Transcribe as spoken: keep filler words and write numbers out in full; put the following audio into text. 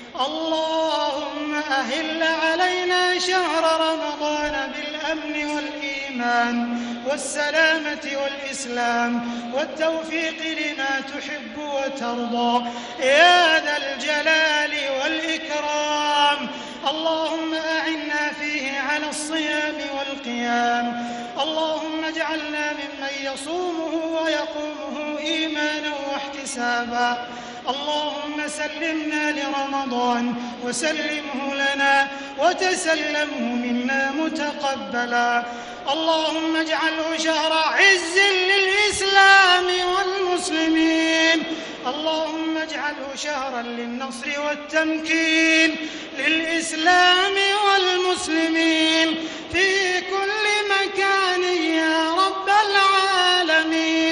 اللهم أهل علينا شهر رمضان بالأمن والإيمان والسلامة والإسلام والتوفيق لما تحب وترضى يا ذا الجلال والإكرام. اللهم أعنا فيه على الصيام والقيام. اللهم اجعلنا ممن يصومه ويقومه إيمانا واحتسابا. اللهم سلمنا لرمضان وسلمه لنا وتسلمه منا متقبلا. اللهم اجعله شهر عز للإسلام والمسلمين. اللهم اجعله شهرا للنصر والتمكين للإسلام والمسلمين في كل مكان يا رب العالمين.